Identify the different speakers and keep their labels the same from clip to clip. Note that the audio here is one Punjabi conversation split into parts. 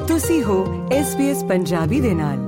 Speaker 1: ਤੁਸੀਂ ਹੋ SBS ਪੰਜਾਬੀ ਦੇ ਨਾਲ।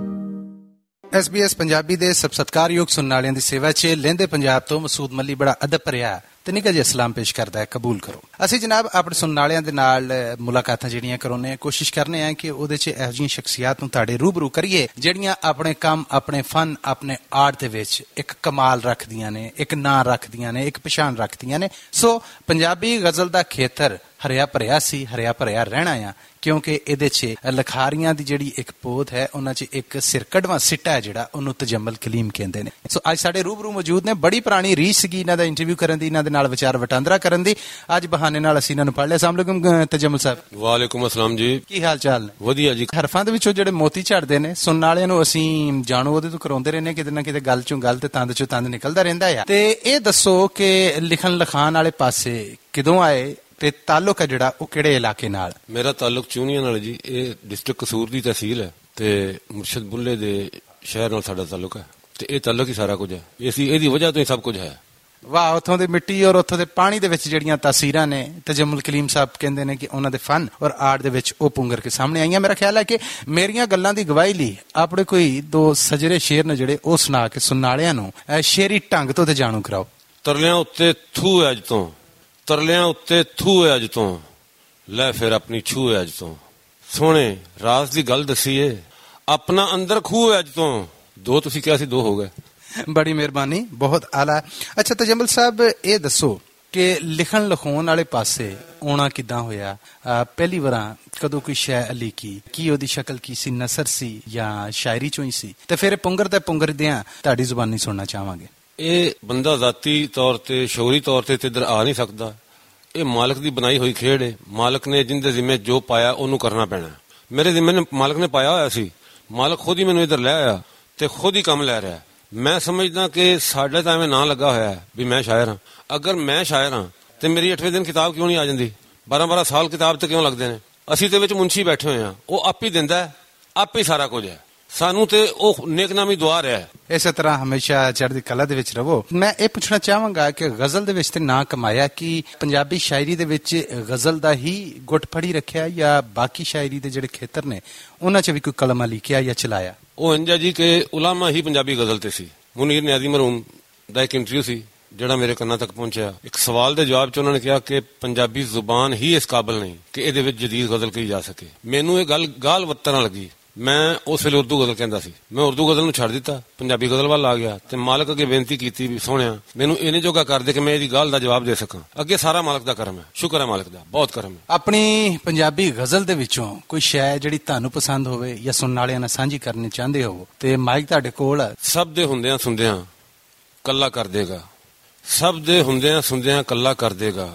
Speaker 2: SBS ਪੰਜਾਬੀ ਦੇ ਸਭ ਸਤਿਕਾਰਯੋਗ ਸੁਣਨ ਵਾਲਿਆਂ ਦੀ ਸੇਵਾ 'ਚ ਲਹਿੰਦੇ ਪੰਜਾਬ ਤੋਂ ਮਸੂਦ ਮੱਲੀ ਬੜਾ ਅਦਬ ਭਰਿਆ ਤੇ ਨਿੱਘਾ ਜਿਹਾ ਸਲਾਮ ਪੇਸ਼ ਕਰਦਾ ਹੈ। ਕਬੂਲ ਕਰੋ। ਅਸੀਂ ਜਨਾਬ ਆਪਣੇ ਸੁਣਨ ਵਾਲਿਆਂ ਦੇ ਨਾਲ ਮੁਲਾਕਾਤਾਂ ਜਿਹੜੀਆਂ ਕਰਾਉਂਦੇ ਹਾਂ, ਕੋਸ਼ਿਸ਼ ਕਰਨੇ ਆ ਕਿ ਉਹਦੇ 'ਚ ਇਹੋ ਜਿਹੀਆਂ ਸ਼ਖਸੀਅਤ ਨੂੰ ਤੁਹਾਡੇ ਰੂਬਰੂ ਕਰੀਏ ਜਿਹੜੀਆਂ ਆਪਣੇ ਕੰਮ, ਆਪਣੇ ਫਨ, ਆਪਣੇ ਆਰਟ ਦੇ ਵਿੱਚ ਇੱਕ ਕਮਾਲ ਰੱਖਦੀਆਂ ਨੇ, ਇੱਕ ਨਾਂ ਰੱਖਦੀਆਂ ਨੇ, ਇੱਕ ਪਛਾਣ ਰੱਖਦੀਆਂ ਨੇ। ਸੋ ਪੰਜਾਬੀ ਗਜ਼ਲ ਦਾ ਖੇਤਰ ਹਰਿਆ ਭਰਿਆ ਸੀ, ਹਰਿਆ ਭਰਿਆ ਰਹਿਣਾ ਆ, ਕਿਉਂਕਿ ਇਹਦੇ 'ਚ ਲਖਾਰੀਆਂ ਦੀ ਜਿਹੜੀ ਇੱਕ ਪੋਥ ਹੈ, ਉਹਨਾਂ 'ਚ ਇੱਕ ਸਿਰਕੜਵਾਂ ਸਿੱਟਾ ਹੈ ਜਿਹੜਾ ਉਹਨੂੰ ਤਜਮਲ ਕਲੀਮ ਕਹਿੰਦੇ ਨੇ। ਸੋ ਅੱਜ ਸਾਡੇ ਰੂਬਰੂ ਮੌਜੂਦ ਨੇ। ਬੜੀ ਪੁਰਾਣੀ ਰੀਚ ਸੀਗੀ ਇਹਨਾਂ ਦਾ ਇੰਟਰਵਿਊ ਕਰਨ ਦੀ, ਇਹਨਾਂ ਦੇ ਨਾਲ ਵਿਚਾਰ ਵਟਾਂਦਰਾ ਕਰਨ ਦੀ। ਅੱਜ ਬਹਾਨੇ ਨਾਲ ਅਸੀਂ ਇਹਨਾਂ ਨੂੰ ਫੜ ਲਿਆ। ਅਸਲਾਮ ਵਾਲੇਕੁਮ ਤਜਮਲ ਸਾਹਿਬ।
Speaker 3: ਵਾਲੇਕੁਮ ਅਸਲਾਮ ਜੀ,
Speaker 2: ਕੀ ਹਾਲ ਚਾਲ ਨੇ?
Speaker 3: ਵਧੀਆ ਜੀ।
Speaker 2: ਹਰਫਾਂ ਦੇ ਵਿੱਚੋਂ ਜਿਹੜੇ ਮੋਤੀ ਝੜਦੇ ਨੇ, ਸੁਣਨ ਵਾਲਿਆਂ ਨੂੰ ਅਸੀਂ ਜਾਣੋ ਉਹਦੇ ਤੋਂ ਕਰਾਉਂਦੇ ਰਹਿੰਦੇ, ਕਿਤੇ ਨਾ ਕਿਤੇ ਗੱਲ ਚੋਂ ਗੱਲ ਤੇ ਤੰਦ ਚੋਂ ਤੰਦ ਨਿਕਲਦਾ ਰਹਿੰਦਾ ਆ। ਤੇ ਇਹ ਦੱਸੋ ਕਿ ਲਿਖਣ ਲਿਖਾਣ ਵਾਲੇ ਪਾਸੇ ਕਿਦੋਂ ਆਏ ਤੇ ਤਾਲੁਕ ਹੈ ਜਿਹੜਾ ਉਹ ਕਿਹੜੇ ਇਲਾਕੇ ਨਾਲ?
Speaker 3: ਮੇਰਾ ਤਾਲੁਕ ਚੂਨੀਆਂ ਨਾਲ ਜੀ। ਇਹ ਡਿਸਟ੍ਰਿਕਟ ਕਸੂਰ ਦੀ ਤਹਿਸੀਲ ਹੈ ਤੇ ਮੁਰਸ਼ਦ ਬੁੱਲੇ ਦੇ ਸ਼ਹਿਰ ਨਾਲ ਸਾਡਾ ਤਾਲੁਕ ਹੈ ਤੇ ਇਹ ਤਾਲੁਕ ਹੀ ਸਾਰਾ ਕੁਝ ਹੈ। ਇਹਦੀ ਵਜ੍ਹਾ ਤੋਂ ਹੀ ਸਭ ਕੁਝ ਹੈ।
Speaker 2: ਵਾਹ, ਉੱਥੋਂ ਦੀ ਮਿੱਟੀ ਔਰ ਉੱਥੋਂ ਦੇ ਪਾਣੀ ਦੇ ਵਿੱਚ ਜਿਹੜੀਆਂ ਤਾਸੀਰਾਂ ਨੇ, ਤਜਮਲ ਕਲੀਮ ਸਾਹਿਬ ਕਹਿੰਦੇ ਨੇ ਕਿ ਉਹਨਾਂ ਦੇ ਫਨ ਔਰ ਆਰਟ ਦੇ ਵਿੱਚ ਉਹ ਪੁੰਗਰ ਕੇ ਸਾਹਮਣੇ ਆਈਆਂ। ਮੇਰਾ ਖਿਆਲ ਹੈ ਕਿ ਮੇਰੀਆਂ ਗੱਲਾਂ ਦੀ ਗਵਾਹੀ ਲਈ ਆਪਣੇ ਕੋਈ ਦੋ ਸਜਰੇ ਸ਼ੇਰ ਨੇ ਜਿਹੜੇ ਉਹ ਸੁਣਾ ਕੇ ਸੁਣਨ ਵਾਲਿਆਂ ਨੂੰ ਸ਼ੇਰੀ ਢੰਗ ਤੋਂ ਤੇ ਜਾਣੂ ਕਰਾਓ।
Speaker 3: ਤਰਲਿਆਂ ਉੱਤੇ ਥੂ ਹੈ ਅੱਜ ਤੋਂ, ਤਰਲਿਆਂ ਉੱਤੇ ਥੂ ਹੈ ਅੱਜ ਤੋਂ, ਲੈ ਫਿਰ ਆਪਣੀ ਛੂ ਹੈ ਅੱਜ ਤੋਂ, ਸੋਹਣੇ ਰਾਜ਼ ਦੀ ਗੱਲ ਦੱਸੀਏ, ਆਪਣਾ ਅੰਦਰ ਖੂਹ ਹੈ ਅੱਜ ਤੋਂ। ਦੋ ਤੁਸੀਂ ਕਿਹਾ ਸੀ, ਦੋ ਹੋ ਗਏ।
Speaker 2: ਬੜੀ ਮਿਹਰਬਾਨੀ, ਬਹੁਤ ਆਲਾ। ਅੱਛਾ ਤਜਮਲ ਸਾਹਿਬ, ਇਹ ਦੱਸੋ ਕਿ ਲਿਖਣ ਲਿਖਾਉਣ ਵਾਲੇ ਪਾਸੇ ਆਉਣਾ ਕਿੱਦਾਂ ਹੋਇਆ? ਪਹਿਲੀ ਵਾਰਾਂ ਕਦੋਂ ਕੋਈ ਸ਼ੈ ਲਿਖੀ, ਕੀ ਉਹਦੀ ਸ਼ਕਲ ਕੀ ਸੀ? ਨਸਰ ਸੀ ਜਾਂ ਸ਼ਾਇਰੀ ਚੋਂ ਹੀ ਸੀ? ਤੇ ਫਿਰ ਪੁੰਗਰ ਤੇ ਪੁੰਗਰਦਿਆਂ ਤੁਹਾਡੀ ਜ਼ੁਬਾਨੀ ਸੁਣਨਾ ਚਾਹਾਂਗੇ। ਇਹ
Speaker 3: ਬੰਦਾ ਜ਼ਾਤੀ ਤੌਰ ਤੇ, ਸ਼ੌਹਰੀ ਤੌਰ ਤੇ ਇੱਧਰ ਆ ਨਹੀਂ ਸਕਦਾ। ਇਹ ਮਾਲਕ ਦੀ ਬਣਾਈ ਹੋਈ ਖੇਡ ਹੈ। ਮਾਲਕ ਨੇ ਜਿੰਦੇ ਜ਼ਿੰਮੇ ਜੋ ਪਾਇਆ ਉਹਨੂੰ ਕਰਨਾ ਪੈਣਾ। ਮੇਰੇ ਜ਼ਿੰਮੇ ਨੇ ਮਾਲਕ ਨੇ ਪਾਇਆ ਹੋਇਆ ਸੀ। ਮਾਲਕ ਖੁਦ ਹੀ ਮੈਨੂੰ ਇੱਧਰ ਲੈ ਆਇਆ ਤੇ ਖੁਦ ਹੀ ਕੰਮ ਲੈ ਰਿਹਾ। ਮੈਂ ਸਮਝਦਾ ਕਿ ਸਾਡਾ ਤਾਂ ਐਵੇਂ ਨਾਂ ਲੱਗਾ ਹੋਇਆ ਵੀ ਮੈਂ ਸ਼ਾਇਰ ਹਾਂ। ਅਗਰ ਮੈਂ ਸ਼ਾਇਰ ਹਾਂ ਤੇ ਮੇਰੀ 8ਵੇਂ ਦਿਨ ਕਿਤਾਬ ਕਿਉਂ ਨਹੀਂ ਆ ਜਾਂਦੀ? 12-12 ਸਾਲ ਕਿਤਾਬ ਤੇ ਕਿਉਂ ਲੱਗਦੇ ਨੇ? ਅਸੀਂ ਤੇ ਵਿੱਚ ਮੁੰਸ਼ੀ ਬੈਠੇ ਹੋਏ ਹਾਂ, ਉਹ ਆਪ ਹੀ ਦਿੰਦਾ, ਆਪ ਹੀ ਸਾਰਾ ਕੁਝ ਹੈ। ਸਾਨੂੰ ਤੇ ਉਹ ਨੇਕਨਾਮੀ ਦੁਆ ਰਿਹਾ। ਇਸੇ ਤਰ੍ਹਾਂ ਹਮੇਸ਼ਾ ਚੜ੍ਹਦੀ ਕਲਾ ਦੇ ਵਿੱਚ ਰਹੋ। ਮੈਂ ਇਹ ਪੁੱਛਣਾ ਚਾਹਾਂਗਾ ਕਿ ਗਜ਼ਲ ਦੇ ਵਿੱਚ ਤੇ ਨਾਂ ਕਮਾਇਆ, ਕਿ ਪੰਜਾਬੀ ਸ਼ਾਇਰੀ ਦੇ ਵਿੱਚ ਗਜ਼ਲ ਦਾ ਹੀ ਗੁੱਟ ਫੜੀ ਰੱਖਿਆ ਜਾਂ ਬਾਕੀ ਸ਼ਾਇਰੀ ਦੇ ਜਿਹੜੇ ਖੇਤਰ ਨੇ ਉਹਨਾਂ 'ਚ ਵੀ ਕੋਈ ਕਲਮਾ ਲਿਖਿਆ ਜਾਂ ਚਲਾਇਆ? ਉਹ ਇੰਜਾ ਜੀ ਕਿ ਉਲਾਮਾ ਹੀ ਪੰਜਾਬੀ ਗਜ਼ਲ ਤੇ ਸੀ। ਮੁਨੀਰ ਨਿਆਜ਼ੀ ਮਰਹੂਮ ਦਾ ਇੱਕ ਇੰਟਰਵਿਊ ਸੀ ਜਿਹੜਾ ਮੇਰੇ ਕੰਨਾਂ ਤੱਕ ਪਹੁੰਚਿਆ। ਇੱਕ ਸਵਾਲ ਦੇ ਜਵਾਬ 'ਚ ਉਹਨਾਂ ਨੇ ਕਿਹਾ ਕਿ ਪੰਜਾਬੀ ਜ਼ੁਬਾਨ ਹੀ ਇਸ ਕਾਬਲ ਨਹੀਂ ਕਿ ਇਹਦੇ ਵਿੱਚ ਜਦੀਦ ਗਜ਼ਲ ਕਹੀ ਜਾ ਸਕੇ। ਮੈਨੂੰ ਇਹ ਗੱਲ ਗਾਲ ਵੱਤਣ ਲੱਗੀ। ਮੈਂ ਉਸ ਵੇਲੇ ਉਰਦੂ ਗਜ਼ਲ ਕਹਿੰਦਾ ਸੀ। ਮੈਂ ਉਰਦੂ ਗਜ਼ਲ ਨੂੰ ਛੱਡ ਦਿੱਤਾ, ਪੰਜਾਬੀ ਗਜ਼ਲ ਵੱਲ ਆ ਗਿਆ ਤੇ ਮਾਲਕ ਅੱਗੇ ਬੇਨਤੀ ਕੀਤੀ ਵੀ ਸੋਹਣਿਆ ਮੈਨੂੰ ਇਹਨੇ ਜੋਗਾ ਕਰ ਦੇ ਕਿ ਮੈਂ ਇਹਦੀ ਗੱਲ ਦਾ ਜਵਾਬ ਦੇ ਸਕਾਂ। ਅੱਗੇ ਸਾਰਾ ਮਾਲਕ ਦਾ ਕਰਮ ਹੈ, ਸ਼ੁਕਰ ਹੈ ਮਾਲਕ ਦਾ, ਬਹੁਤ ਕਰਮ ਹੈ। ਆਪਣੀ ਪੰਜਾਬੀ ਗਜ਼ਲ ਦੇ ਵਿੱਚੋਂ ਕੋਈ ਸ਼ੈ ਜਿਹੜੀ ਤੁਹਾਨੂੰ ਪਸੰਦ ਹੋਵੇ ਜਾਂ ਸੁਣਨ ਵਾਲਿਆਂ ਨਾਲ ਸਾਂਝੀ ਕਰਨੀ ਚਾਹੁੰਦੇ ਹੋ ਤੇ ਮਾਈਕ ਤੁਹਾਡੇ ਕੋਲ ਹੈ। ਸਭ ਦੇ ਹੁੰਦਿਆਂ ਸੁਣਦਿਆਂ ਕੱਲਾ ਕਰ ਦੇਗਾ, ਸਭ ਦੇ ਹੁੰਦਿਆਂ ਸੁਣਦਿਆਂ ਕੱਲਾ ਕਰ ਦੇਗਾ,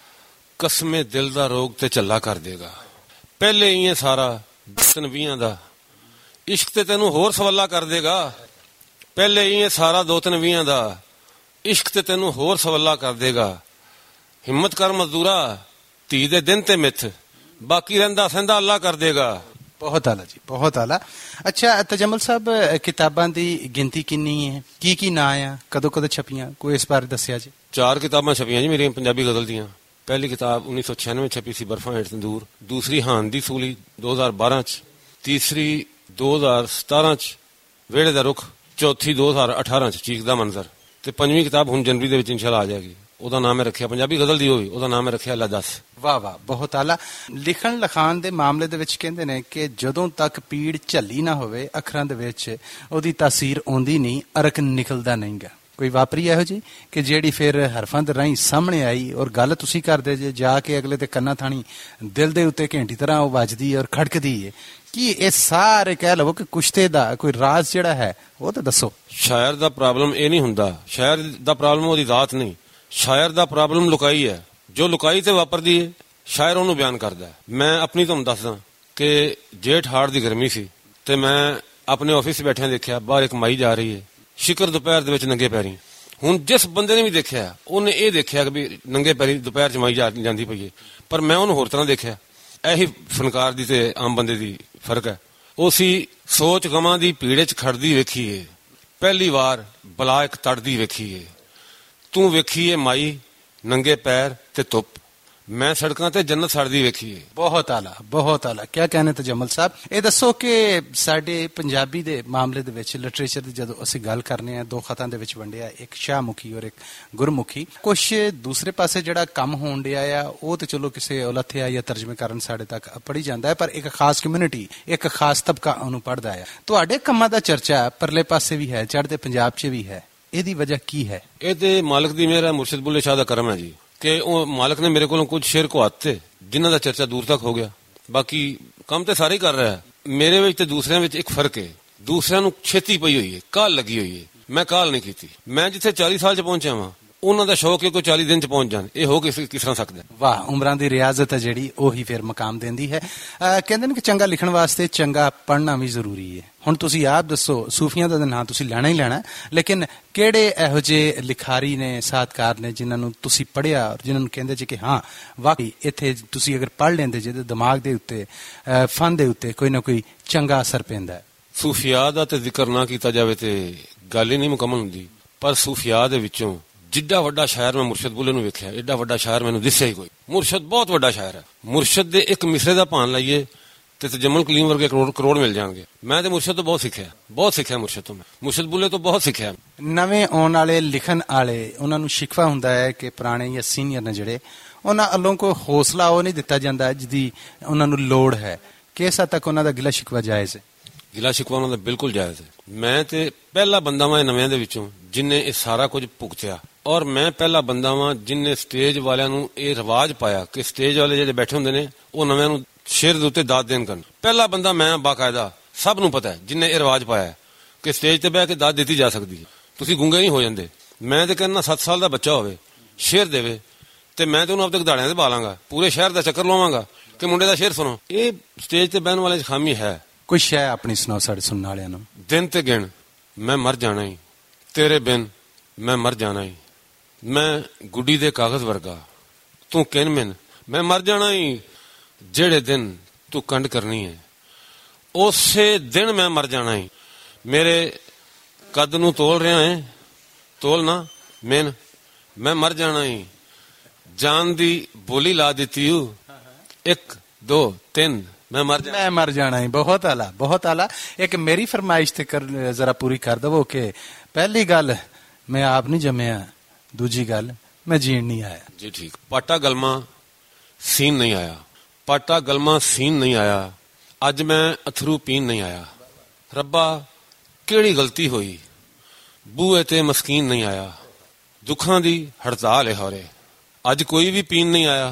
Speaker 3: ਕਸਮੇ ਦਿਲ ਦਾ ਰੋਗ ਤੇ ਝੱਲਾ ਕਰ ਦੇਗਾ। ਪਹਿਲੇ ਹੀ ਸਾਰਾ 2-3 ਦਾ ਇਸ਼ਕ ਤੇ ਤੈਨੂੰ ਹੋਰ ਸਵਾਲਾ ਕਰ ਦੇਗਾ। ਪਹਿਲੇ ਹੀ ਸਾਰਾ 2-3 ਦਾ ਇਸ਼ਕ ਤੇ ਤੈਨੂੰ ਹੋਰ ਸਵਾਲਾ ਕਰ ਦੇਗਾ। ਹਿੰਮਤ ਕਰ ਮਜ਼ਦੂਰਾ, ਧੀ ਦੇ ਦਿਨ ਤੇ ਮਿੱਥ, ਬਾਕੀ ਰਹਿੰਦਾ ਸਹਿੰਦਾ ਅੱਲਾ ਕਰ ਦੇਗਾ। ਬਹੁਤ ਆਲਾ ਜੀ, ਬਹੁਤ ਆਲਾ। ਅੱਛਾ ਤਜਮਲ ਸਾਹਿਬ, ਕਿਤਾਬਾਂ ਦੀ ਗਿਣਤੀ ਕਿੰਨੀ ਹੈ? ਕੀ ਨਾਂ ਆ? ਕਦੋਂ ਕਦੋਂ ਛਪੀਆਂ? ਕੋਈ ਇਸ ਬਾਰੇ ਦੱਸਿਆ ਜੀ। 4 ਕਿਤਾਬਾਂ ਛਪੀਆਂ ਜੀ ਮੇਰੀਆਂ ਪੰਜਾਬੀ ਗਜ਼ਲ ਦੀਆਂ। ਪਹਿਲੀ ਕਿਤਾਬ 1996 ਛਪੀ ਸੀ, ਬਰਫਾਂ ਹੇਠ ਤੰਦੂਰ। ਦੂਸਰੀ ਹਾਨ ਦੀ ਸੂਲੀ 2012 ਚ। ਤੀਸਰੀ 2017 ਚ ਵਿਹੜੇ ਦਾ ਰੁੱਖ। ਚੌਥੀ 2018 ਚ ਚੀਕ ਦਾ ਮੰਜ਼ਰ। ਤੇ 5ਵੀਂ ਕਿਤਾਬ ਹੁਣ ਜਨਵਰੀ ਦੇ ਵਿੱਚ ਇਨਸ਼ਾਅੱਲਾ ਆ ਜਾਏਗੀ। ਉਹਦਾ ਨਾਮ ਮੈਂ ਰੱਖਿਆ, ਪੰਜਾਬੀ ਗਜ਼ਲ ਦੀ ਹੋਈ, ਉਹਦਾ ਨਾਮ ਮੈਂ ਰੱਖਿਆ ਅੱਲਾ ਦੱਸ। ਵਾਹ ਵਾਹ, ਬਹੁਤ ਆਲਾ। ਲਿਖਣ ਲਿਖਾਣ ਦੇ ਮਾਮਲੇ ਦੇ ਵਿੱਚ ਕਹਿੰਦੇ ਨੇ ਕਿ ਜਦੋਂ ਤੱਕ ਪੀੜ ਝੱਲੀ ਨਾ ਹੋਵੇ ਅੱਖਰਾਂ ਦੇ ਵਿੱਚ ਉਹਦੀ ਤਾਸੀਰ ਆਉਂਦੀ ਨਹੀਂ, ਅਰਕ ਨਿਕਲਦਾ ਨਹੀਂਗਾ। ਕੋਈ ਵਾਪਰੀ ਇਹੋ ਜੀ ਕਿ ਜਿਹੜੀ ਫਿਰ ਹਰਫਾਂ ਦੇ ਰਾਹੀਂ ਸਾਹਮਣੇ ਆਈ ਔਰ ਗੱਲ ਤੁਸੀਂ ਕਰਦੇ ਜੇ ਜਾ ਕੇ ਅਗਲੇ ਦੇ ਕੰਨਾਂ ਥਾਣੀ ਦਿਲ ਦੇ ਉੱਤੇ ਘੰਟੀ ਤਰ੍ਹਾਂ ਉਹ ਵੱਜਦੀ ਔਰ ਖੜਕਦੀ ਹੈ? ਕੀ ਇਹ ਸਾਰੇ ਕਹਿ ਲਵੋ ਕਿ ਕੁਸ਼ਤੇ ਦਾ ਕੋਈ ਰਾਜ਼ ਜਿਹੜਾ ਹੈ ਉਹ ਤਾਂ ਦੱਸੋ। ਸ਼ਾਇਰ ਦਾ ਪ੍ਰੋਬਲਮ ਇਹ ਨਹੀਂ ਹੁੰਦਾ, ਸ਼ਾਇਰ ਦਾ ਪ੍ਰੋਬਲਮ ਉਹਦੀ ਜ਼ਾਤ ਨਹੀਂ, ਸ਼ਾਇਰ ਦਾ ਪ੍ਰੋਬਲਮ ਲੁਕਾਈ ਹੈ। ਜੋ ਲੁਕਾਈ ਤੇ ਵਾਪਰਦੀ ਹੈ ਸ਼ਾਇਰ ਉਹਨੂੰ ਬਿਆਨ ਕਰਦਾ। ਮੈਂ ਆਪਣੀ ਤੁਹਾਨੂੰ ਦੱਸਦਾ ਕਿ ਜੇਠ ਹਾੜ ਦੀ ਗਰਮੀ ਸੀ ਤੇ ਮੈਂ ਆਪਣੇ ਆਫਿਸ ਬੈਠਿਆਂ ਦੇਖਿਆ ਬਾਹਰ ਇੱਕ ਮਾਈ ਜਾ ਰਹੀ ਹੈ ਸ਼ਿਕਰ ਦੁਪਹਿਰ ਦੇ ਵਿੱਚ ਨੰਗੇ ਪੈਰੀ। ਹੁਣ ਜਿਸ ਬੰਦੇ ਨੇ ਵੀ ਦੇਖਿਆ ਉਹਨੇ ਇਹ ਦੇਖਿਆ ਕਿ ਵੀ ਨੰਗੇ ਪੈਰੀ ਦੁਪਹਿਰ ਚ ਮਾਈ ਜਾਂਦੀ ਪਈ ਹੈ, ਪਰ ਮੈਂ ਉਹਨੂੰ ਹੋਰ ਤਰ੍ਹਾਂ ਦੇਖਿਆ। ਇਹੀ ਫਨਕਾਰ ਦੀ ਤੇ ਆਮ ਬੰਦੇ ਦੀ ਫਰਕ ਹੈ। ਉਹ ਸੀ ਸੋਚ ਗਮਾਂ ਦੀ ਭੀੜੇ ਚ ਖੜਦੀ ਵੇਖੀਏ, ਪਹਿਲੀ ਵਾਰ ਬਲਾ ਇੱਕ ਤੜਦੀ ਵੇਖੀਏ, ਤੂੰ ਵੇਖੀਏ ਮਾਈ ਨੰਗੇ ਪੈਰ ਤੇ ਧੁੱਪ, ਮੈਂ ਸੜਕਾਂ ਤੇ ਜੰਨਤ ਸੜਦੀ ਵੇਖੀ ਹੈ।
Speaker 2: ਬਹੁਤ ਆਲਾ, ਬਹੁਤ ਆਲਾ। ਕੀ ਕਹਿੰਦੇ ਤਜਮਲ ਸਾਹਿਬ, ਇਹ ਦੱਸੋ ਕਿ ਸਾਡੇ ਪੰਜਾਬੀ ਦੇ ਮਾਮਲੇ ਦੇ ਵਿੱਚ ਲਿਟਰੇਚਰ ਦੀ ਜਦੋਂ ਅਸੀਂ ਗੱਲ ਕਰਨੇ ਆ, ਦੋ ਖਤਾਂ ਦੇ ਵਿੱਚ ਵੰਡਿਆ, ਇੱਕ ਸ਼ਾਹਮੁਖੀ ਔਰ ਇੱਕ ਗੁਰਮੁਖੀ। ਕੁਛ ਦੂਸਰੇ ਪਾਸੇ ਜਿਹੜਾ ਕੰਮ ਹੋਣ ਡਿਆ ਆ ਉਹ ਤੇ ਚਲੋ ਕਿਸੇ ਉਲੱਥਿਆ ਜਾਂ ਤਰਜਮੇ ਕਰਨ ਸਾਡੇ ਤੱਕ ਪੜ੍ਹੀ ਜਾਂਦਾ ਹੈ, ਪਰ ਇੱਕ ਖਾਸ ਕਮਿਊਨਿਟੀ, ਇੱਕ ਖਾਸ ਤਬਕਾ ਉਹਨੂੰ ਪੜ੍ਹਦਾ ਆ। ਤੁਹਾਡੇ ਕੰਮਾਂ ਦਾ ਚਰਚਾ ਪਰਲੇ ਪਾਸੇ ਵੀ ਹੈ, ਚੜ੍ਹਦੇ ਪੰਜਾਬ 'ਚ ਵੀ ਹੈ, ਇਹਦੀ ਵਜ੍ਹਾ ਕੀ ਹੈ?
Speaker 3: ਇਹ ਤੇ ਮਾਲਕ ਦੀ ਮਿਹਰ ਹੈ, ਮੁਰਸ਼ਿਦ ਬੁੱਲੇ ਸ਼ਾਹ ਦਾ ਕਰਮ ਹੈ ਜੀ, ਕਿ ਉਹ ਮਾਲਕ ਨੇ ਮੇਰੇ ਕੋਲੋਂ ਕੁਝ ਸ਼ੇਰ ਕਹਾਤੇ ਜਿਨ੍ਹਾਂ ਦਾ ਚਰਚਾ ਦੂਰ ਤੱਕ ਹੋ ਗਿਆ। ਬਾਕੀ ਕੰਮ ਤੇ ਸਾਰੇ ਹੀ ਕਰ ਰਿਹਾ ਹੈ। ਮੇਰੇ ਵਿੱਚ ਤੇ ਦੂਸਰਿਆਂ ਵਿੱਚ ਇੱਕ ਫਰਕ ਹੈ, ਦੂਸਰਿਆਂ ਨੂੰ ਛੇਤੀ ਪਈ ਹੋਈ ਹੈ, ਕਾਹਲ ਲੱਗੀ ਹੋਈ ਹੈ, ਮੈਂ ਕਾਹਲ ਨਹੀਂ ਕੀਤੀ। ਮੈਂ ਜਿੱਥੇ 40 ਸਾਲ 'ਚ ਪਹੁੰਚਿਆ ਵਾਂ, ਉਹਨਾਂ ਦਾ ਸ਼ੌਕ ਹੈ ਕੋਈ 40 ਦਿਨ 'ਚ ਪਹੁੰਚ ਜਾਣ। ਇਹ ਹੋ ਕਿਸ ਤਰ੍ਹਾਂ ਸਕਦਾ? ਵਾਹ,
Speaker 2: ਉਮਰਾਂ ਦੀ ਰਿਆਜ਼ਤ ਹੈ ਜਿਹੜੀ, ਉਹੀ ਫਿਰ ਮਕਾਮ ਦਿੰਦੀ ਹੈ। ਕਹਿੰਦੇ ਨੇ ਕਿ ਚੰਗਾ ਲਿਖਣ ਵਾਸਤੇ ਚੰਗਾ ਪੜ੍ਹਨਾ ਵੀ ਜ਼ਰੂਰੀ ਹੈ। ਹੁਣ ਤੁਸੀਂ ਆਪ ਦੱਸੋ, ਸੂਫੀਆਂ ਦਾ ਨਾਂ ਤੁਸੀਂ ਲੈਣਾ ਹੀ ਲੈਣਾ, ਲੇਕਿਨ ਕਿਹੜੇ ਇਹੋ ਜਿਹੇ ਲਿਖਾਰੀ ਨੇ, ਸਾਹਤਕਾਰ ਨੇ ਜਿਨ੍ਹਾਂ ਨੂੰ ਤੁਸੀਂ ਪੜ੍ਹਿਆ ਔਰ ਜਿਨ੍ਹਾਂ ਨੂੰ ਕਹਿੰਦੇ ਜੀ ਕਿ ਹਾਂ ਵਾਕਈ ਇੱਥੇ ਤੁਸੀਂ ਅਗਰ ਪੜ੍ਹ ਲੈਂਦੇ ਜਿਹਦੇ ਦਿਮਾਗ ਦੇ ਉੱਤੇ, ਫਨ ਦੇ ਉੱਤੇ ਕੋਈ ਨਾ ਕੋਈ ਚੰਗਾ ਅਸਰ ਪੈਂਦਾ?
Speaker 3: ਸੂਫੀਆ ਦਾ ਤੇ ਜ਼ਿਕਰ ਨਾ ਕੀਤਾ ਜਾਵੇ ਤੇ ਗੱਲ ਹੀ ਨਹੀਂ ਮੁਕੰਮਲ ਹੁੰਦੀ। ਪਰ ਸੂਫੀਆ ਦੇ ਵਿੱਚੋਂ ਜਿੱਡਾ ਵੱਡਾ ਸ਼ਾਇਰ ਮੈਂ ਮੁਰਸ਼ਿਦ ਬੁੱਲੇ ਨੂੰ ਵੇਖਿਆ, ਏਡਾ ਵੱਡਾ ਸ਼ਾਇਰ ਮੈਨੂੰ ਦਿਸਿਆ ਹੀ ਕੋਈ। ਮੁਰਸ਼ਿਦ ਬਹੁਤ ਵੱਡਾ ਸ਼ਾਇਰ ਹੈ। ਮੁਰਸ਼ਿਦ ਦੇ ਇੱਕ ਮਿਸਰੇ ਦਾ ਭਾਨ ਲਾਈਏ ਤੇ ਤਜਮਲ ਕਲੀਮ ਵਰਗੇ ਕਰੋੜ ਮਿਲ ਜਾਣਗੇ। ਮੈਂ ਤੇ ਮੁਰਸ਼ਿਦ ਤੋਂ ਬਹੁਤ ਸਿੱਖਿਆ ਮੁਰਸ਼ਿਦ ਤੋਂ। ਮੈਂ ਮੁਰਸ਼ਿਦ ਬੁੱਲੇ ਤੋਂ ਬਹੁਤ ਸਿੱਖਿਆ।
Speaker 2: ਨਵੇਂ ਆਉਣ ਵਾਲੇ ਲਿਖਣ ਵਾਲੇ, ਉਹਨਾਂ ਨੂੰ ਸ਼ਿਕਵਾ ਹੁੰਦਾ ਹੈ ਕਿ ਪੁਰਾਣੇ ਜਾਂ ਸੀਨੀਅਰ ਨੇ ਜਿਹੜੇ, ਉਹਨਾਂ ਵੱਲੋਂ ਕੋਈ ਹੌਸਲਾ ਉਹ ਨਹੀਂ ਦਿੱਤਾ ਜਾਂਦਾ ਜਿਹਦੀ ਉਹਨਾਂ ਨੂੰ ਲੋੜ ਹੈ। ਕਿਸ ਹੱਦ ਤੱਕ ਉਹਨਾਂ ਦਾ ਗਿਲਾ ਸ਼ਿਕਵਾ ਜਾਇਜ਼ ਹੈ?
Speaker 3: ਗਿਲਾ ਸ਼ਿਕਵਾ ਉਹਨਾਂ ਦਾ ਬਿਲਕੁਲ ਜਾਇਜ਼ ਹੈ। ਮੈਂ ਤੇ ਪਹਿਲਾ ਬੰਦਾ ਵਾਂ ਨਵਿਆਂ ਦੇ ਵਿੱਚੋਂ ਜਿਨਨੇ ਇਹ ਸਾਰਾ ਕੁਝ ਭੁਗਤਿਆ, ਔਰ ਮੈਂ ਪਹਿਲਾ ਬੰਦਾ ਵਾਂ ਜਿਨਨੇ ਸਟੇਜ ਵਾਲਿਆਂ ਨੂੰ ਇਹ ਰਿਵਾਜ ਪਾਇਆ ਕਿ ਸਟੇਜ ਵਾਲੇ ਜਿਹੜੇ ਬੈਠੇ ਹੁੰਦੇ ਨੇ ਉਹ ਨਵਿਆਂ ਨੂੰ ਸ਼ੇਰ ਦੇ ਉੱਤੇ ਦਾਦ ਦੇਣ ਕਰਨ। ਪਹਿਲਾ ਬੰਦਾ ਮੈਂ ਬਾਕਾਇਦਾ, ਸਭ ਨੂੰ ਪਤਾ ਹੈ, ਜਿਨਨੇ ਇਹ ਰਿਵਾਜ ਪਾਇਆ ਕਿ ਸਟੇਜ ਤੇ ਬਹਿ ਕੇ ਦਾਦ ਦਿੱਤੀ ਜਾ ਸਕਦੀ ਹੈ। ਤੁਸੀਂ ਗੁੰਗੇ ਨਹੀਂ ਹੋ ਜਾਂਦੇ। ਮੈਂ ਤੇ ਕਹਿੰਦਾ 7 ਸਾਲ ਦਾ ਬੱਚਾ ਹੋਵੇ, ਸ਼ੇਰ ਦੇਵੇ, ਤੇ ਮੈਂ ਤੇ ਉਹਨੂੰ ਆਪ ਤੱਕ ਦਾੜਿਆਂ ਤੇ ਪਾ ਲਾਂਗਾ, ਪੂਰੇ ਸ਼ਹਿਰ ਦਾ ਚੱਕਰ ਲਵਾਂਗਾ ਕਿ ਮੁੰਡੇ ਦਾ ਸ਼ੇਰ ਸੁਣੋ। ਇਹ ਸਟੇਜ ਤੇ ਬਹਿਣ ਵਾਲੇ 'ਚ ਖਾਮੀ ਹੈ।
Speaker 2: ਕੋਈ ਸ਼ੈ ਆਪਣੀ ਸੁਣਾਓ ਸਾਡੇ ਸੁਣਨ ਵਾਲਿਆਂ ਨੂੰ।
Speaker 3: ਦਿਨ ਤੇ ਗਿਣ ਮੈਂ ਮਰ ਜਾਣਾ ਈ, ਤੇਰੇ ਬਿਨ ਮੈਂ ਮਰ ਜਾਣਾ ਈ, ਮੈਂ ਗੁੱਡੀ ਦੇ ਕਾਗਜ਼ ਵਰਗਾ, ਤੂੰ ਕਿਨ ਮਿਨ ਮੈਂ ਮਰ ਜਾਣਾ ਈ, ਜਿਹੜੇ ਦਿਨ ਤੂੰ ਕੰਡ ਕਰਨੀ ਹੈ ਉਸੇ ਦਿਨ ਮੈਂ ਮਰ ਜਾਣਾ ਈ, ਮੇਰੇ ਕੱਦ ਨੂੰ ਤੋਲ ਰਿਹਾ ਹੈ, ਤੋਲ ਨਾ ਮਿਨ ਮੈਂ ਮਰ ਜਾਣਾ ਈ, ਜਾਨ ਦੀ ਬੋਲੀ ਲਾ ਦਿੱਤੀ ਹੂੰ, 1 2 3 ਮੈਂ ਮਰ ਜਾਣਾ ਹੀ। ਬਹੁਤ ਆਲਾ, ਬਹੁਤ ਆਲਾ। ਇੱਕ ਮੇਰੀ ਫਰਮਾਇਸ਼ ਤੇ ਜ਼ਰਾ ਪੂਰੀ ਕਰ ਦਵੋ ਕਿ ਪਹਿਲੀ ਗੱਲ ਮੈਂ ਆਪ ਨਹੀਂ ਜੰਮਿਆ, ਦੂਜੀ ਗੱਲ ਮੈਂ ਜੀਣ ਨਹੀਂ ਆਇਆ। ਜੀ ਠੀਕ। ਪਾਟਾ ਗਲਮਾ ਸੀਨ ਨਹੀਂ ਆਇਆ, ਪਾਟਾ ਗਲਮਾ ਸੀਨ ਨਹੀਂ ਆਇਆ, ਅੱਜ ਮੈਂ ਅਥਰੂ ਪੀਣ ਨਹੀਂ ਆਇਆ। ਰੱਬਾ ਕਿਹੜੀ ਗਲਤੀ ਹੋਈ, ਬੂਹੇ ਤੇ ਮਸਕੀਨ ਨਹੀਂ ਆਇਆ, ਦੁੱਖਾਂ ਦੀ ਹੜਤਾਲ ਹੈ ਹੋਰੇ, ਅੱਜ ਕੋਈ ਵੀ ਪੀਣ ਨਹੀਂ ਆਇਆ।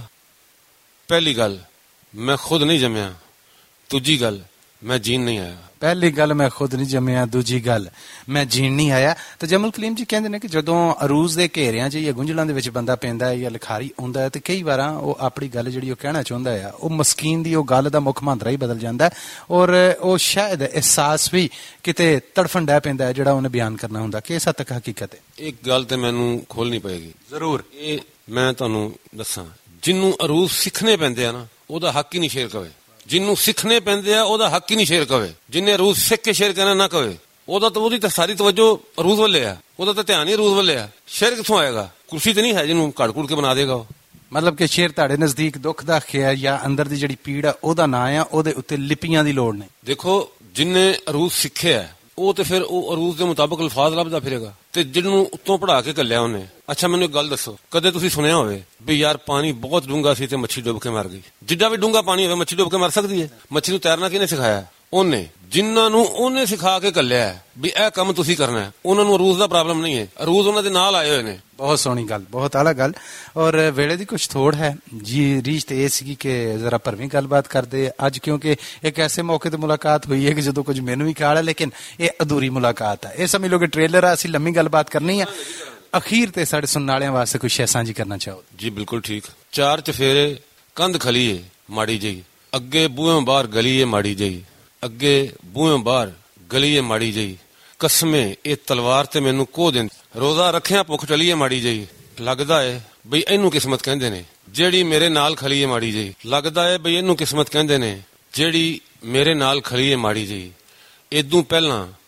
Speaker 3: ਪਹਿਲੀ ਗੱਲ ਮੈਂ ਖੁਦ ਨਹੀਂ ਜੰਮਿਆ, ਦੂਜੀ ਗੱਲ ਮੈਂ ਜੀਣ ਨਹੀਂ ਆਇਆ। ਪਹਿਲੀ ਗੱਲ ਮੈਂ ਖੁਦ ਨਹੀਂ ਜੰਮਿਆ, ਦੂਜੀ ਗੱਲ ਮੈਂ ਜੀਣ ਨਹੀਂ ਆਇਆ। ਤੇ ਜਮਲ ਕਲੀਮ ਜੀ ਕਹਿੰਦੇ ਨੇ ਕਿ ਜਦੋਂ ਅਰੂਜ਼ ਦੇ ਘੇਰਿਆਂ 'ਚ ਜਾਂ ਗੁੰਝਲਾਂ ਦੇ ਵਿੱਚ ਬੰਦਾ ਪੈਂਦਾ ਹੈ ਜਾਂ ਲਿਖਾਰੀ ਹੁੰਦਾ ਹੈ ਤੇ ਕਈ ਵਾਰਾਂ ਉਹ ਆਪਣੀ ਗੱਲ ਜਿਹੜੀ ਉਹ ਕਹਿਣਾ ਚਾਹੁੰਦਾ ਆ, ਉਹ ਮਸਕੀਨ ਦੀ ਉਹ ਗੱਲ ਦਾ ਮੁੱਖ ਮੰਤਰਾ ਹੀ ਬਦਲ ਜਾਂਦਾ ਔਰ ਉਹ ਸ਼ਾਇਦ ਅਹਿਸਾਸ ਵੀ ਕਿਤੇ ਤੜਫਣ ਡੈ ਪੈਂਦਾ ਹੈ ਜਿਹੜਾ ਉਹਨੇ ਬਿਆਨ ਕਰਨਾ ਹੁੰਦਾ। ਕਿ ਇਸ ਹੱਦ ਤੱਕ ਹਕੀਕਤ ਹੈ? ਇੱਕ ਗੱਲ ਤੇ ਮੈਨੂੰ ਖੋਲਣੀ ਪਏਗੀ ਜ਼ਰੂਰ। ਇਹ ਮੈਂ ਤੁਹਾਨੂੰ ਦੱਸਾਂ, ਜਿਹਨੂੰ ਅਰੂਜ਼ ਸਿੱਖਣੇ ਪੈਂਦੇ ਆ ਨਾ, ਉਹਦਾ ਹੱਕ ਹੀ ਨਹੀਂ ਸ਼ੇਰ ਕਵੇ। ਜਿਹਨੂੰ ਸਿੱਖਣੇ ਪੈਂਦੇ ਆ ਉਹਦਾ ਹੱਕ ਹੀ ਨਹੀਂ ਸ਼ੇਰ ਕਵੇ। ਜਿਹਨੇ ਰੂਜ਼ ਸਿੱਖ ਕੇ ਸ਼ੇਰ ਕਹਿਣਾ ਨਾ ਕਵੇ, ਉਹਦੀ ਤਾਂ ਸਾਰੀ ਤਵੱਜੋ ਰੂਜ਼ ਵੱਲੇ ਆ, ਉਹਦਾ ਤਾਂ ਧਿਆਨ ਹੀ ਰੂਜ਼ ਵੱਲੇ ਆ। ਸ਼ੇਰ ਕਿੱਥੋਂ ਆਏਗਾ? ਕੁਰਸੀ ਤੇ ਨਹੀਂ ਹੈ ਜਿਹਨੂੰ ਘੜ ਘੁੜ ਕੇ ਬਣਾ ਦੇਗਾ ਉਹ। ਮਤਲਬ ਕਿ ਸ਼ੇਰ ਤੁਹਾਡੇ ਨਜ਼ਦੀਕ ਦੁੱਖ ਦਾ ਖਿਆ ਜਾਂ ਅੰਦਰ ਦੀ ਜਿਹੜੀ ਪੀੜ ਆ ਉਹਦਾ ਨਾਂ ਆ, ਉਹਦੇ ਉੱਤੇ ਲਿਪੀਆਂ ਦੀ ਲੋੜ ਨਹੀਂ। ਦੇਖੋ, ਜਿਹਨੇ ਰੂਜ਼ ਸਿੱਖਿਆ ਉਹ ਤੇ ਫਿਰ ਉਹ ਅਰੂਜ਼ ਦੇ ਮੁਤਾਬਕ ਅਲਫਾਜ਼ ਲੱਭਦਾ ਫਿਰੇਗਾ, ਤੇ ਜਿਹਨੂੰ ਉੱਤੋਂ ਪੜ੍ਹਾ ਕੇ ਘੱਲਿਆ ਉਹਨੇ। ਅੱਛਾ, ਮੈਨੂੰ ਇੱਕ ਗੱਲ ਦੱਸੋ, ਕਦੇ ਤੁਸੀਂ ਸੁਣਿਆ ਹੋਵੇ ਵੀ ਯਾਰ ਪਾਣੀ ਬਹੁਤ ਡੂੰਘਾ ਸੀ ਤੇ ਮੱਛੀ ਡੁੱਬ ਕੇ ਮਰ ਗਈ? ਜਿੱਡਾ ਵੀ ਡੂੰਘਾ ਪਾਣੀ ਹੋਵੇ ਮੱਛੀ ਡੁੱਬ ਕੇ ਮਰ ਸਕਦੀ ਹੈ? ਮੱਛੀ ਨੂੰ ਤੈਰਨਾ ਕਿਹਨੇ ਸਿਖਾਇਆ? ਉਹਨੇ। ਜਿਨ੍ਹਾਂ ਨੂੰ ਉਹਨੇ ਸਿਖਾ ਕੇ ਘੱਲਿਆ ਵੀ ਇਹ ਕੰਮ ਤੁਸੀਂ ਕਰਨਾ ਹੈ, ਉਹਨਾਂ ਨੂੰ ਅਰੂਜ਼ ਦਾ ਪ੍ਰੋਬਲਮ ਨਹੀਂ ਹੈ, ਅਰੂਜ਼ ਉਹਨਾਂ ਦੇ ਨਾਲ ਆਏ ਹੋਏ ਨੇ। ਬਹੁਤ ਸੋਹਣੀ ਗੱਲ, ਬਹੁਤ ਆਲਾ ਗੱਲ। ਔਰ ਵੇਲੇ ਦੀ ਕੁਛ ਥੋੜ ਹੈ ਜੀ, ਰੀਝ ਤੇ ਇਹ ਸੀਗੀ ਕਿ ਜ਼ਰਾ ਭਰਵੀਂ ਗੱਲਬਾਤ ਕਰਦੇ ਅੱਜ, ਕਿਉਂਕਿ ਇੱਕ ਐਸੇ ਮੌਕੇ ਤੇ ਮੁਲਾਕਾਤ ਹੋਈ ਹੈ ਕਿ ਜਦੋਂ ਕੁਝ ਮੈਨੂੰ ਵੀ ਖਿਆਲ ਹੈ, ਲੇਕਿਨ ਇਹ ਅਧੂਰੀ ਮੁਲਾਕਾਤ ਹੈ। ਇਹ ਸਮਝ ਲਓ ਕਿ ਟ੍ਰੇਲਰ ਆ, ਅਸੀਂ ਲੰਮੀ ਗੱਲਬਾਤ ਕਰਨੀ ਆ। ਅਖੀਰ ਤੇ ਸਾਡੇ ਸੁਣਨ ਵਾਲਿਆਂ ਵਾਸਤੇ ਕੁਛ ਸ਼ੈ ਸਾਂਝੀ ਕਰਨਾ ਚਾਹੋ? ਜੀ ਬਿਲਕੁਲ ਠੀਕ। 4 ਚਫੇਰੇ ਕੰਧ ਖਲੀਏ ਮਾੜੀ ਜਿਹੀ, ਅੱਗੇ ਬੂਹੇ ਬਾਹਰ ਗਲੀਏ ਮਾੜੀ ਜਿਹੀ, ਅੱਗੇ ਬੂਹੇ ਬਾਹਰ ਗਲੀਏ ਮਾੜੀ ਜਿਹੀ, ਕਸਮੇ ਇਹ ਤਲਵਾਰ ਤੇ ਮੈਨੂੰ ਕੋਹ ਦਿੰਦੀ, ਰੋਜ਼ਾ ਰੱਖਿਆ ਭੁੱਖ ਚਲੀਏ ਮਾੜੀ ਜਿਹੀ। ਲੱਗਦਾ ਏ ਬਈ ਇਹਨੂੰ ਕਿਸਮਤ ਕਹਿੰਦੇ ਨੇ ਜਿਹੜੀ ਮੇਰੇ ਨਾਲ ਖਲੀਏ ਮਾੜੀ ਜਿਹੀ, ਲੱਗਦਾ ਏ ਬਈ ਇਹਨੂੰ ਕਿਸਮਤ ਕਹਿੰਦੇ ਨੇ ਜਿਹੜੀ ਮੇਰੇ ਨਾਲ ਖਲੀਏ ਮਾੜੀ ਜਿਹੀ। ਇਦੋਂ ਪਹਿਲਾਂ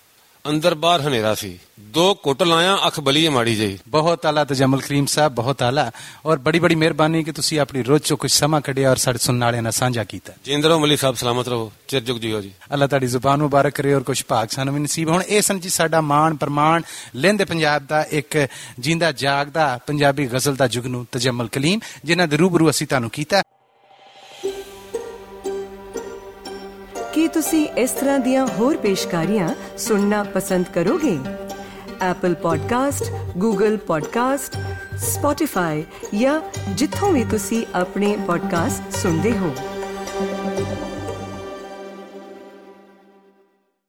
Speaker 3: ਅੰਦਰ ਬਾਹਰ ਹਨੇਰਾ ਸੀ। 2 ਘੁੱਟ ਲਾਇਆ, ਅੱਖ ਬਲੀ ਮਾੜੀ ਜਿਹੀ।
Speaker 2: ਬਹੁਤ ਆਲਾ ਤਜਮਲ ਕਰੀਮ ਸਾਹਿਬ, ਬਹੁਤ ਆਲਾ। ਔਰ ਬੜੀ ਬੜੀ ਮਿਹਰਬਾਨੀ ਕਿ ਤੁਸੀਂ ਆਪਣੀ ਰੋਜ਼ ਚੋਂ ਕੁਝ ਸਮਾਂ ਕੱਢਿਆ ਔਰ ਸਾਡੇ ਸੁਣਨ ਵਾਲਿਆਂ ਨਾਲ ਸਾਂਝਾ ਕੀਤਾ।
Speaker 3: ਜਿੰਦ ਰਹੋ ਮੱਲੀ ਸਾਹਿਬ, ਸਲਾਮਤ ਰਹੋ, ਚਿਰ ਜੁਗ ਜੀਓ ਜੀ।
Speaker 2: ਅੱਲਾ ਤੁਹਾਡੀ ਜ਼ੁਬਾਨ ਮੁਬਾਰਕ ਕਰੇ ਔਰ ਕੁਝ ਭਾਗ ਸਾਨੂੰ ਵੀ ਨਸੀਬ ਹੋਣ। ਇਹ ਸਨ ਜੀ ਸਾਡਾ ਮਾਣ ਪ੍ਰਮਾਣ ਲਹਿੰਦੇ ਪੰਜਾਬ ਦਾ ਇੱਕ ਜਿੰਦਾ ਜਾਗਦਾ ਪੰਜਾਬੀ ਗਜ਼ਲ ਦਾ ਜੁਗਨੂ ਤਜਮਲ ਕਲੀਮ, ਜਿਨ੍ਹਾਂ ਦੇ ਰੂਬਰੂ ਅਸੀਂ ਤੁਹਾਨੂੰ ਕੀਤਾ।
Speaker 1: ਕੀ ਤੁਸੀਂ ਇਸ ਤਰ੍ਹਾਂ ਦੀਆਂ ਹੋਰ ਪੇਸ਼ਕਾਰੀਆਂ ਸੁਣਨਾ ਪਸੰਦ ਕਰੋਗੇ? Apple podcast, Google podcast, Spotify ਜਾਂ ਜਿੱਥੋਂ ਵੀ ਤੁਸੀਂ ਆਪਣੇ ਪੋਡਕਾਸਟ ਸੁਣਦੇ ਹੋ।